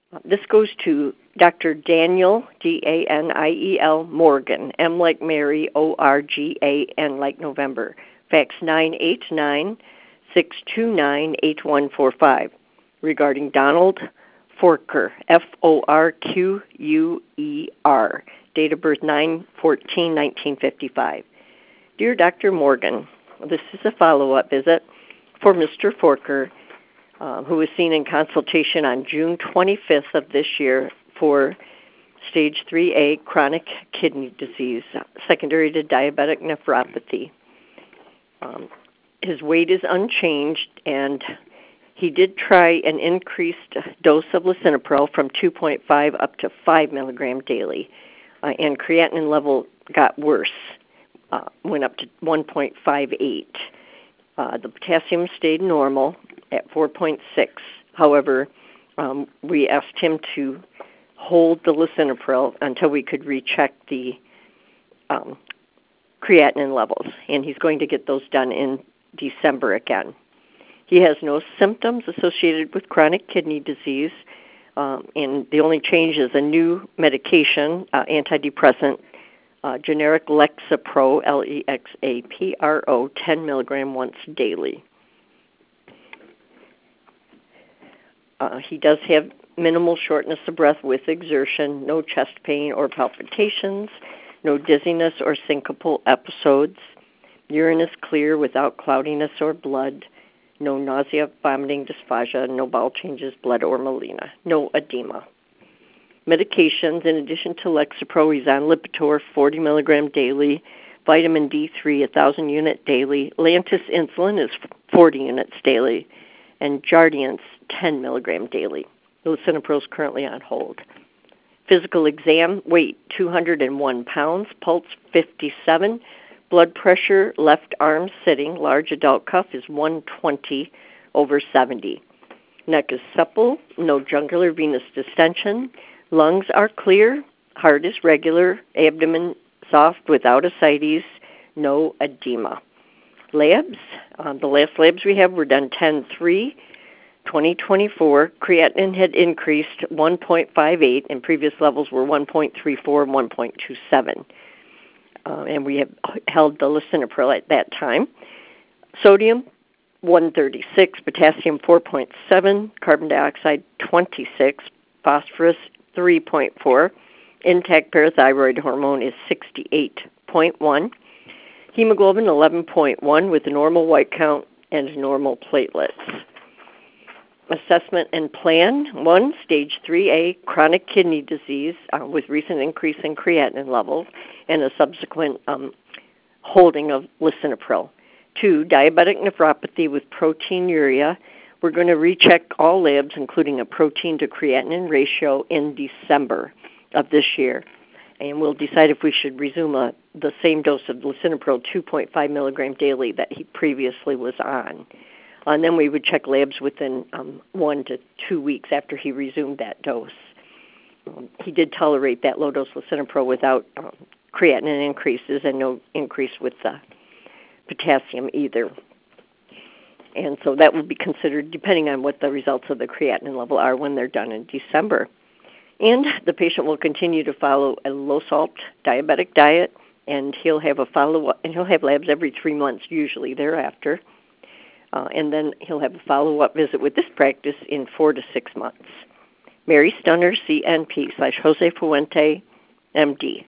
This goes to Dr. Daniel, Daniel Morgan, M like Mary, Organ like November. Fax 989-629-8145 regarding Donald Forquer, Forquer, date of birth 9/14/1955. Dear Dr. Morgan, this is a follow-up visit for Mr. Forquer, who was seen in consultation on June 25th of this year for stage 3A chronic kidney disease, secondary to diabetic nephropathy. His weight is unchanged, and he did try an increased dose of lisinopril from 2.5 up to 5 milligram daily, and creatinine level got worse, went up to 1.58. The potassium stayed normal at 4.6. However, we asked him to hold the lisinopril until we could recheck the creatinine levels, and he's going to get those done in December again. He has no symptoms associated with chronic kidney disease, and the only change is a new medication, antidepressant, generic Lexapro, Lexapro, 10 milligram once daily. He does have minimal shortness of breath with exertion, no chest pain or palpitations, no dizziness or syncopal episodes. Urine is clear without cloudiness or blood. No nausea, vomiting, dysphagia, no bowel changes, blood or melena, no edema. Medications, in addition to Lexapro, he's on Lipitor, 40 milligram daily, vitamin D3, 1,000 unit daily, Lantus insulin is 40 units daily, and Jardiance, 10 milligram daily. Lisinopril is currently on hold. Physical exam, weight 201 pounds, pulse 57, blood pressure, left arm sitting, large adult cuff is 120/70. Neck is supple, no jugular venous distension. Lungs are clear, heart is regular, abdomen soft without ascites, no edema. Labs, the last labs we have were done 10/3/2024. Creatinine had increased 1.58, and previous levels were 1.34 and 1.27. And we have held the lisinopril at that time. Sodium, 136, potassium, 4.7, carbon dioxide, 26, phosphorus, 3.4. Intact parathyroid hormone is 68.1. Hemoglobin, 11.1, with a normal white count and normal platelets. Assessment and plan. 1, stage 3A, chronic kidney disease with recent increase in creatinine levels and a subsequent holding of lisinopril. 2, diabetic nephropathy with proteinuria. We're going to recheck all labs, including a protein to creatinine ratio in December of this year. And we'll decide if we should resume the same dose of lisinopril, 2.5 milligram daily, that he previously was on. And then we would check labs within 1 to 2 weeks after he resumed that dose. He did tolerate that low-dose lisinopril without creatinine increases and no increase with the potassium either. And so that will be considered depending on what the results of the creatinine level are when they're done in December. And the patient will continue to follow a low-salt diabetic diet, and he'll have a follow-up, and he'll have labs every 3 months usually thereafter. And then he'll have a follow-up visit with this practice in 4 to 6 months. Mary Stunner, CNP /Jose Fuente, MD.